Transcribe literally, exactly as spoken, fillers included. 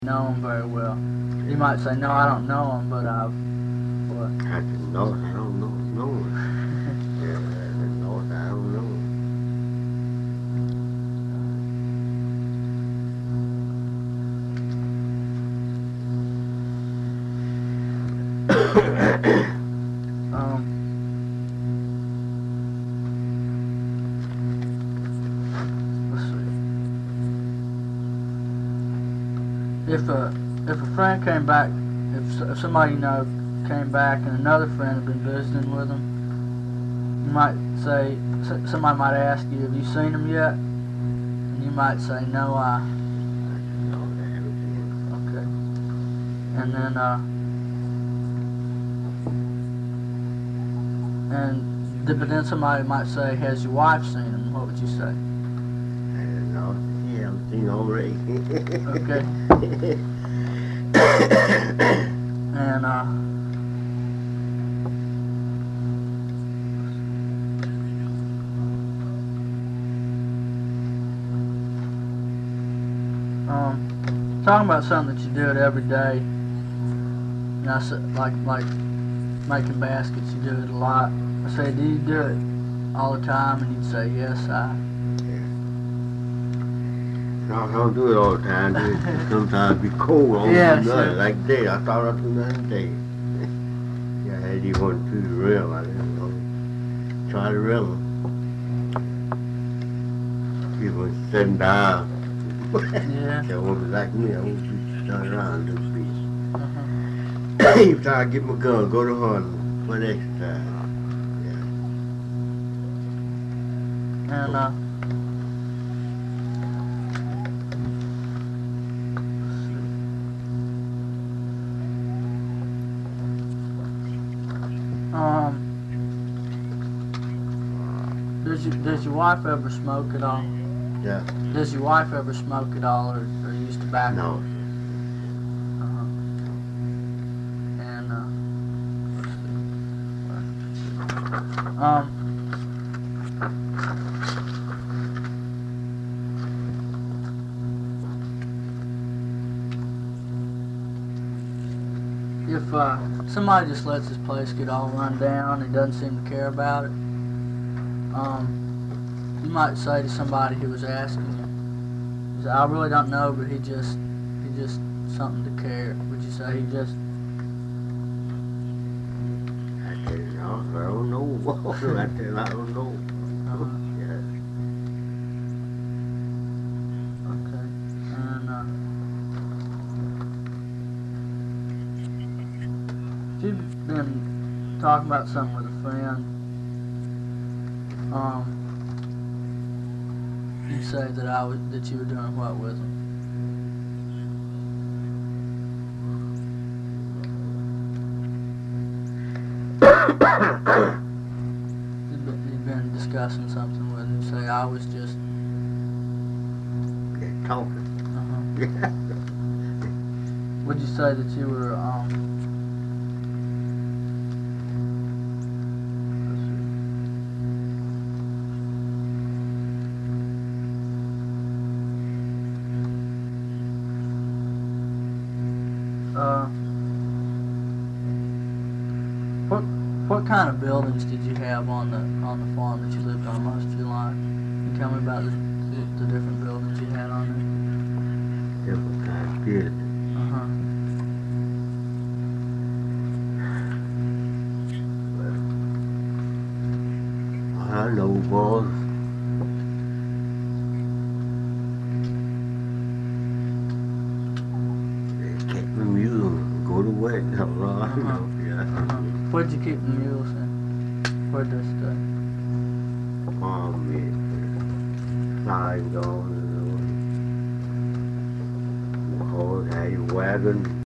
know him very well. You might say, no, I don't know him, but I've, what? I said, no, I don't know, no one. Yeah, I said, no, I don't know. um, let's see. If a if a friend came back, if if somebody you know came back and another friend had been visiting with them, you might say, somebody might ask you, have you seen him yet? And you might say, no, I. Okay. And then uh. And but then somebody might say, has your wife seen him? What would you say? No, yeah, I've seen already. Okay. And uh um talking about something that you do it every day. You know, like like making baskets, you do it a lot. I say, do you do it all the time? And you'd say, yes, I. Yeah. No, I don't do it all the time. It sometimes be cold on yeah, the sure. Like today, I thought I do that today. Yeah, I had you want to the reel. I didn't know. Try to reel them. People sitting down. Yeah. They won't be like me. I won't be turning around and do this. Uh-huh. Every time I get my gun, go to hunting for the exercise. Yeah. And uh um does you does your wife ever smoke at all? Yeah. Does your wife ever smoke at all, or, or use tobacco? No. Uh-huh. And uh um if uh somebody just lets this place get all run down and doesn't seem to care about it, um you might say to somebody who was asking you, you say, I really don't know, but he just he just something to care. Would you say he just? I said, no, I don't know. I said, I don't know. Uh-huh. Yeah. Okay. And uh you've been talking about something with a friend, um you say that I was that you were doing what with him? you've, been, you've been discussing something with him. You say I was just Yeah, talking. uh-huh. Yeah. Would you say that you were um Uh, what what kind of buildings did you have on the on the farm that you lived on most of your life? Can you tell me about the, the, the different buildings you had on there? Different kind of business. Uh huh. Well, I know was they kept the mule, go to work. That's all I Uh-huh. know. Yeah. Uh-huh. Where'd you keep the mules in? Where'd they stay? Farm it, flying on and on. Horse, had your wagon.